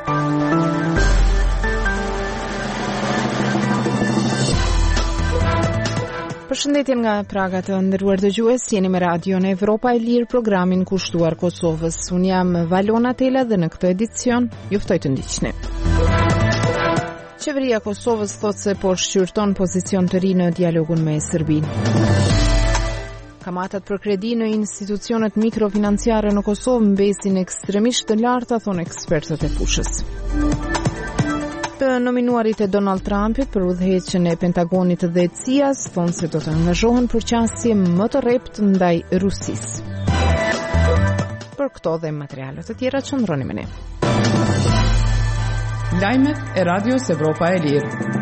Përshëndetje nga Praga të nderuar dëgjues, jeni me Radion Evropa e Lirë, programin kushtuar Kosovës. Unë jam Valona Tela dhe në këtë edicion ju ftoj të ndiqni. Qeveria e Kosovës thotë se po shqyrton pozicion të ri në dialogun me Serbinë. Kamatat për kredi në institucionet mikrofinanciare në Kosovë mbesin ekstremisht të larta, thonë ekspertët e fushës. Të nominuarit e Donald Trumpit për udhëheqjen e Pentagonit dhe CIA-s thonë se do të angazhohen për qasje më të rreptë ndaj Rusisë. Për këto dhe materialet të tjera qëndroni me ne. Lajmet e Radios Evropa e Lirë.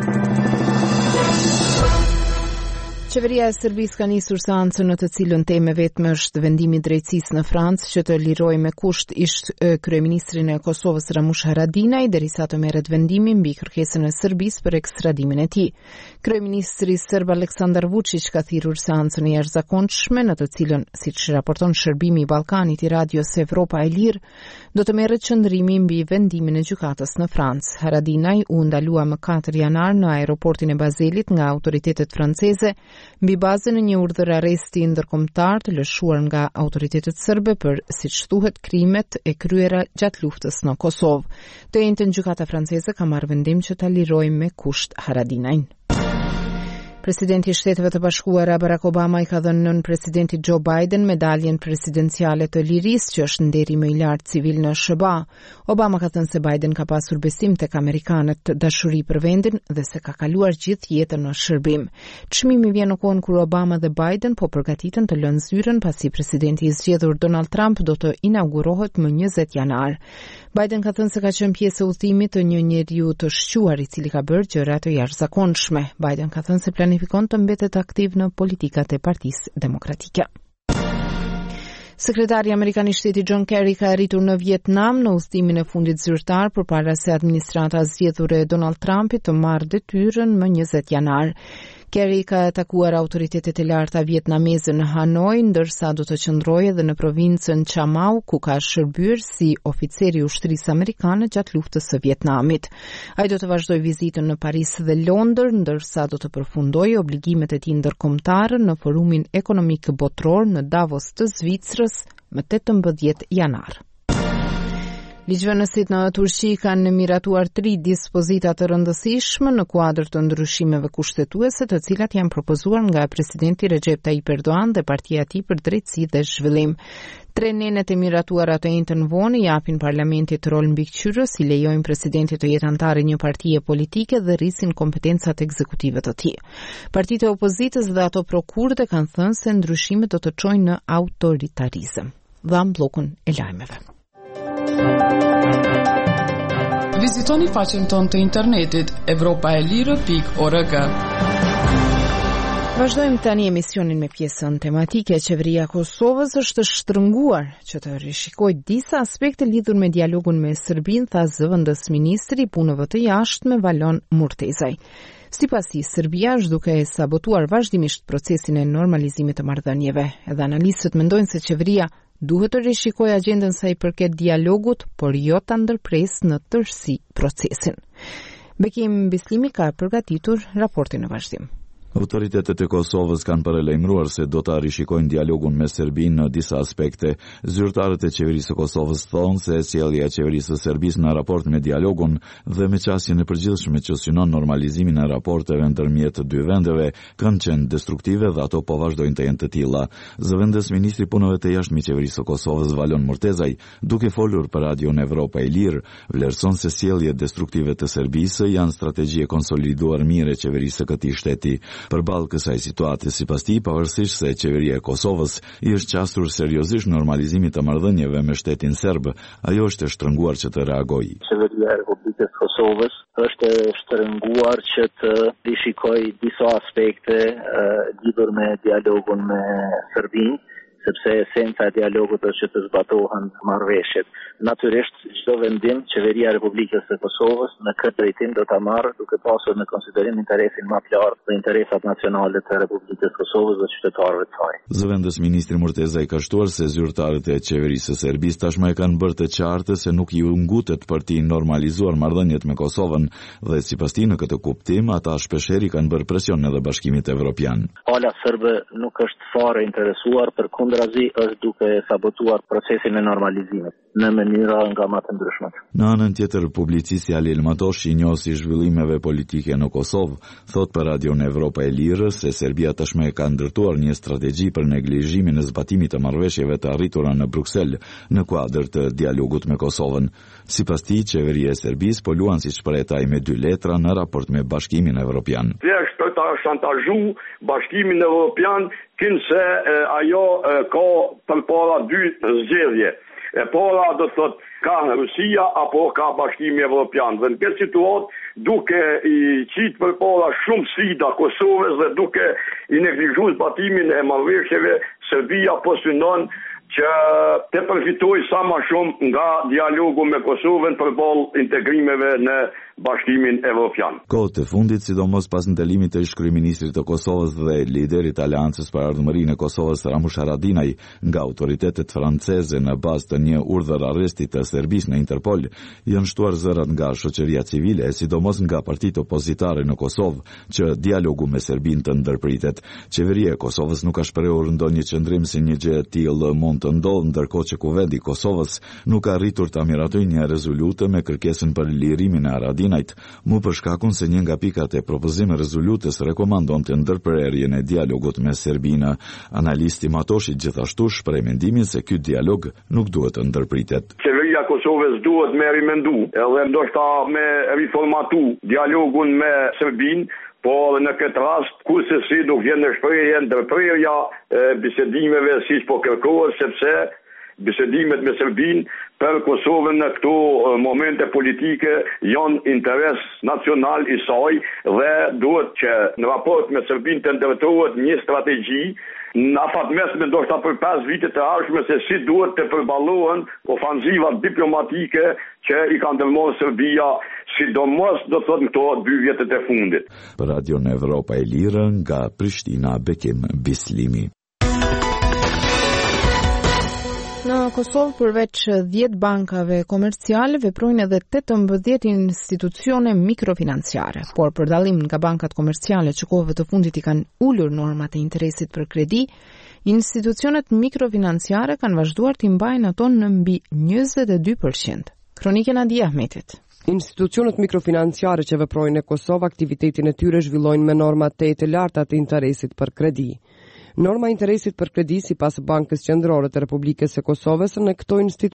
Qeveria e Serbisë ka nisur seancën në të cilën temë vetëm është vendimi i drejtësisë në Francë që të lirojë me kusht ish kryeministrin e Kosovës Ramush Haradinaj derisa të merret vendimi mbi kërkesën e Serbisë për ekstradimin e tij. Kryeministri serb Aleksandar Vučić ka thirrur seancën e jashtëzakonshme në të cilën, siç raporton Shërbimi i Ballkanit i Radios Evropa e Lirë, do të merret qëndrimi mbi vendimin e gjykatës në Francë. Haradinaj u ndalua më 4 janar në aeroportin e Bazelit nga autoritetet franceze mbi bazën e një urdhër arresti ndërkombëtar të lëshuar nga autoritetet serbe për, siç thuhet, krimet e kryera gjatë luftës në Kosovë. Të njëjtën gjykata franceze ka marrë vendim që ta lirojë me kusht Haradinajin. Presidenti i Shteteve të Bashkuara Barack Obama i ka dhënë nën presidentit Joe Biden medaljen presidenciale të lirisë, që është nderi më i lartë civil në SBA. Obama ka thënë se Biden ka pasur besim tek amerikanët, dashuri për vendin dhe se ka kaluar gjithë jetën në shërbim. Çmimi vjen në kohën kur Obama dhe Biden po përgatiten të lënë zyrën pasi presidenti i zgjedhur Donald Trump do të inaugurohet më 20 janar. Biden ka thënë se ka qenë pjesë e udhëtimit të një njeriu të shquar i cili ka bërë gjëra të jashtëzakonshme. Biden ka thënë se planifikon të mbetet aktiv në politikat e Partisë Demokratike. Sekretari Amerikan i Shtetit John Kerry ka arritur në Vietnam në udhëtimin e fundit zyrtar përpara se administrata zgjedhur e Donald Trumpit të marrë detyrën më 20 janar. Kerry ka takuar autoritetet e larta vietnameze në Hanoi, ndërsa do të qëndrojë edhe në provincën Cha Mau, ku ka shërbyer si oficer i ushtrisë amerikane gjatë luftës së Vietnamit. Ai do të vazhdojë vizitën në Paris dhe Londër, ndërsa do të përfundojë obligimet e tij ndërkombëtare në Forumin Ekonomik Botror në Davos të Zvicrës më 18 janar. Ligjvënësit në Turqi kanë miratuar 3 dispozita të rëndësishme në kuadër të ndryshimeve kushtetuese, të cilat janë propozuar nga presidenti Recep Tayyip Erdogan dhe partia e tij për drejtësi dhe zhvillim. 3 nenet e miratuara të njëjtën vonë i japin parlamentit rol mbikëqyrës, i lejojnë presidentit të jetë antari një partie politike dhe rrisin kompetencat ekzekutive të tij. Partitë e opozitës dhe ato prokurde kanë thënë se ndryshimet do të çojnë në autoritarizëm. Dham bllokun e lajmeve. Vizitoni faqen tonë të internetit evropaelire.org. Vazhdojmë tani emisionin me pjesën tematike. Qeveria e Kosovës është shtrënguar që të rishikojë disa aspekte lidhur me dialogun me Serbinë, tha zëvendës ministri i punëve të jashtme Valon Murtezaj. Sipasi, Serbia është duke sabotuar vazhdimisht procesin e normalizimit të marrëdhënieve. Edhe analistët mendojnë se qeveria duhet të rishikojë agjendën sa i përket dialogut, por jo ta ndërpresë në tërësi procesin. Bekim Bislimi ka përgatitur raportin në vazhdim. Autoritetet e Kosovës kanë paralajmëruar se do ta rishikojnë dialogun me Serbinë në disa aspekte. Zyrtarët e qeverisë së Kosovës thonë se sjellja e qeverisë së Serbisë në raport me dialogun dhe me qasjen e përgjithshme që synon normalizimin e raporteve ndërmjet të dy vendeve kanë qenë destruktive dhe ato po vazhdojnë të jenë të tilla. Zëvendës ministri i punëve të jashtme i qeverisë së Kosovës Valon Murtezaj, duke folur për Radion Evropa e Lirë, vlerëson se sjelljet destruktive të Serbisë janë strategji e konsoliduar mirë e qeverisë së këtij shteti. Përballë kësaj situate, sipas tij, pavarësisht se qeveria e Kosovës i është qasur seriozisht normalizimit të marrëdhënieve me shtetin serb, ajo është e shtrënguar që të reagojë. Qeveria e Republikës së Kosovës është e shtrënguar që të rishikojë disa aspekte lidhur me dialogun me Serbinë, sepse esenca e dialogut është që të zbatohen marrëveshjet. Natyrisht, çdo vendim, qeveria e Republikës së Kosovës në këtë drejtim do ta marrë duke pasur në konsiderim interesin më të lartë dhe interesat nacionale të Republikës së Kosovës dhe qytetarëve të saj. Zëvendës ministri Murteza i ka shtuar se zyrtarët e qeverisë së Serbisë tashmë e kanë bërë të qartë se nuk ju ngutet për të normalizuar marrëdhëniet me Kosovën dhe sipas tij në këtë kuptim ata shpeshherë kanë bërë presion edhe Bashkimit Evropian. Hala serbe nuk është fare interesuar, përkundrazi është duke sabotuar procesin e normalizimit në mënyra nga më të ndryshmet. Në anën tjetër, publicisti Alil Matoshi, i njohur si zhvillimeve politike në Kosovë, thot për Radion Evropa e Lirë se Serbia tashmë ka ndërtuar një strategji për neglizhimin e zbatimit të marrëveshjeve të arritura në Bruksel në kuadër të dialogut me Kosovën. Sipas tij, qeveria e Serbisë po luan siç shpretaj me 2 letra në raport me Bashkimin Evropian. Thjesht për ta shantazhu Bashkimin Evropian, kinse ajo ka përpara 2 zgjedhje. E para do të thotë ka Rusia apo ka Bashkimi Evropian. Dhe në këtë situatë duke i qitë përpara shumë sfida Kosovës dhe duke i neglizhuar zbatimin e marrëveshjeve, Serbia po synon që të përfitoj sa më shumë nga dialogu me Kosovën përballë integrimeve në Bashkimin Evropian. Kohët e fundit, sidomos pas ndalimit të ish-kryeministrit të Kosovës dhe liderit të Aleancës për Ardhmërinë e Kosovës Ramush Haradinaj nga autoritetet franceze në bazë të një urdhër arresti të Serbisë në Interpol, janë shtuar zërat nga shoqëria civile, sidomos nga partitë opozitare në Kosovë, që dialogu me Serbinë të ndërpritet. Qeveria e Kosovës nuk ka shprehur ndonjë qëndrim se një gjë e tillë mund të ndodhë, ndërkohë që Kuvendi i Kosovës nuk ka arritur ta miratojë një rezolutë me kërkesën për lirimin e Haradinajt, mu për shkakun se një nga pikat e propozimit rezolutës rekomandon të ndërprerjen e dialogut me Serbinë. Analisti Matoshi gjithashtu shpreh mendimin se ky dialog nuk duhet të ndërpritet. Qeveria e Kosovës duhet me rimendu edhe ndoshta me riformatu dialogun me Serbinë, por në këtë rast kurse si do vjen në shprehje ndërprerja bisedimeve siç po kërkohet, sepse bisedimet me Serbinë për Kosovën në këto momente politike janë interes nacional i saj dhe duhet që në raport me Serbinë të ndërtohet një strategji në afatmesme ndoshta për 5 vite të ardhshme se si duhet të përballohen ofanzivat diplomatike që i ka ndërmarrë Serbia, sidomos do të thotë këto 2 vjetet e fundit. Për Radion Evropa e Lirë nga Prishtina, Bekim Bislimi. Në Kosovë, përveç 10 bankave komerciale, veprojnë edhe 18 institucione mikrofinanciare, por për dallim nga bankat komerciale që kohëve të fundit i kanë ulur normat e interesit për kredi, institucionet mikrofinanciare kanë vazhduar të mbajnë ato në mbi 22%. Kronikën Adi Ahmetit. Institucionet mikrofinanciare që veprojnë në Kosovë, aktivitetin e tyre zhvillojnë me norma të larta të interesit për kredi. Norma interesit për kredi sipas Bankës Qendrore të Republikës së Kosovës në këto